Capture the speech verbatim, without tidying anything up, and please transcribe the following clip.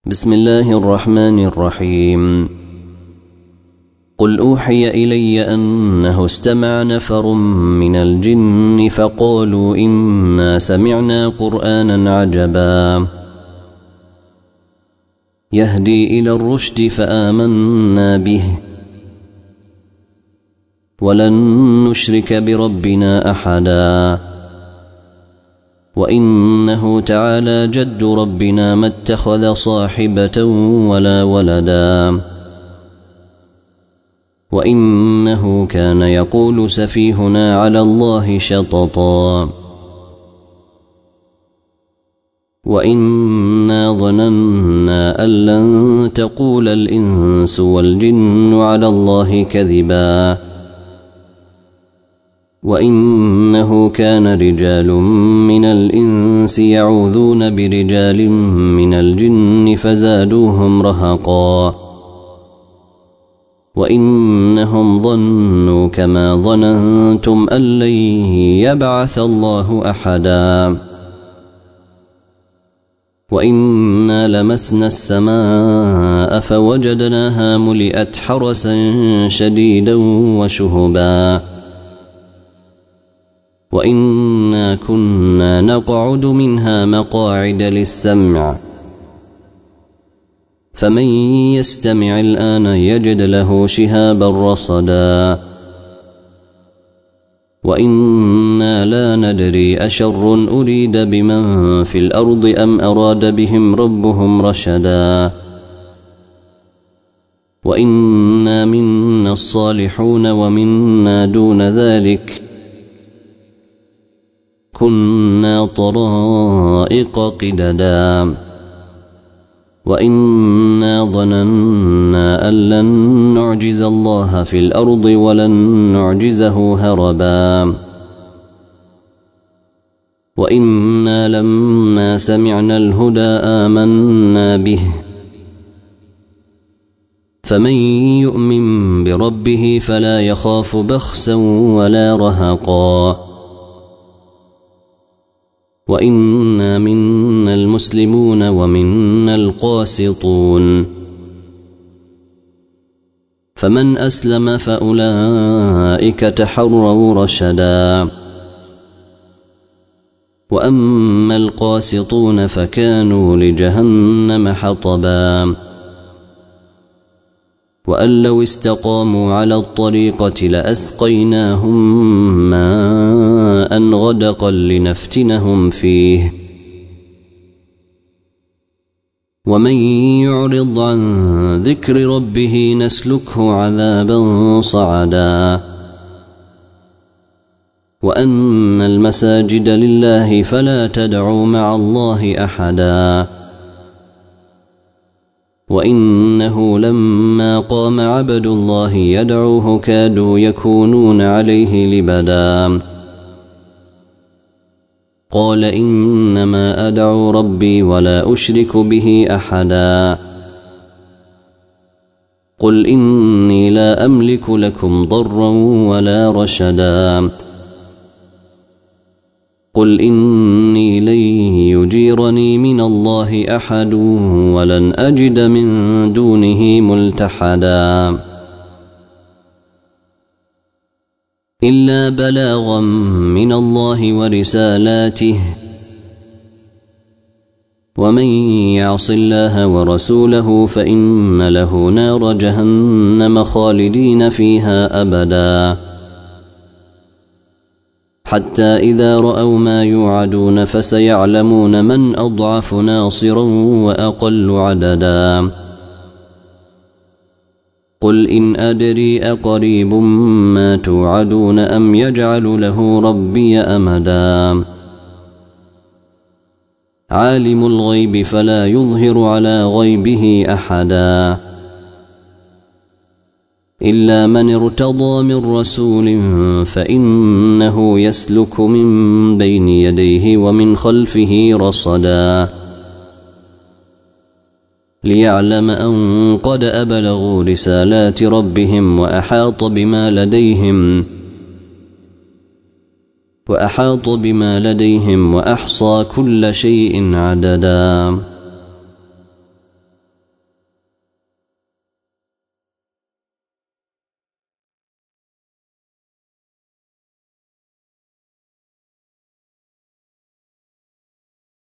بسم الله الرحمن الرحيم. قل أوحي إلي أنه استمع نفر من الجن فقالوا إنا سمعنا قرآنا عجبا يهدي إلى الرشد فآمنا به ولن نشرك بربنا أحدا وإنه تعالى جد ربنا ما اتخذ صاحبة ولا ولدا وإنه كان يقول سفيهنا على الله شططا وإنا ظننا أن لن تقول الإنس والجن على الله كذبا وإنه كان رجال من الإنس يعوذون برجال من الجن فزادوهم رهقا وإنهم ظنوا كما ظننتم أن لن يبعث الله أحدا وإنا لمسنا السماء فوجدناها ملئت حرسا شديدا وشهبا وإنا كنا نقعد منها مقاعد للسمع فمن يستمع الآن يجد له شهابا رصدا وإنا لا ندري أشر أريد بمن في الأرض أم أراد بهم ربهم رشدا وإنا منا الصالحون ومنا دون ذلك كنا طرائق قددا وإنا ظننا أن لن نعجز الله في الأرض ولن نعجزه هربا وإنا لما سمعنا الهدى آمنا به فمن يؤمن بربه فلا يخاف بخسا ولا رهقا وإنا منا المسلمون ومنا القاسطون فمن أسلم فأولئك تحروا رشدا وأما القاسطون فكانوا لجهنم حطبا وأن لو استقاموا على الطريقة لأسقيناهم ماء غدقا لنفتنهم فيه ومن يعرض عن ذكر ربه نسلكه عذابا صعدا وأن المساجد لله فلا تدعوا مع الله أحدا وإنه لما قام عبد الله يدعوه كادوا يكونون عليه لبدا قال إنما أدعو ربي ولا أشرك به أحدا قل إني لا أملك لكم ضرا ولا رشدا قل إني لن يجيرني من الله أحد ولن أجد من دونه ملتحدا إلا بلاغا من الله ورسالاته ومن يعص الله ورسوله فإن له نار جهنم خالدين فيها أبدا حتى إذا رأوا ما يوعدون فسيعلمون من أضعف ناصرا وأقل عددا قل إن أدري أقريب ما توعدون أم يجعل له ربي أمدا عالم الغيب فلا يظهر على غيبه أحدا إلا من ارتضى من رسول فإنه يسلك من بين يديه ومن خلفه رصدا ليعلم أن قد أبلغوا رسالات ربهم وأحاط بما لديهم وأحاط بما لديهم وأحصى كل شيء عددا.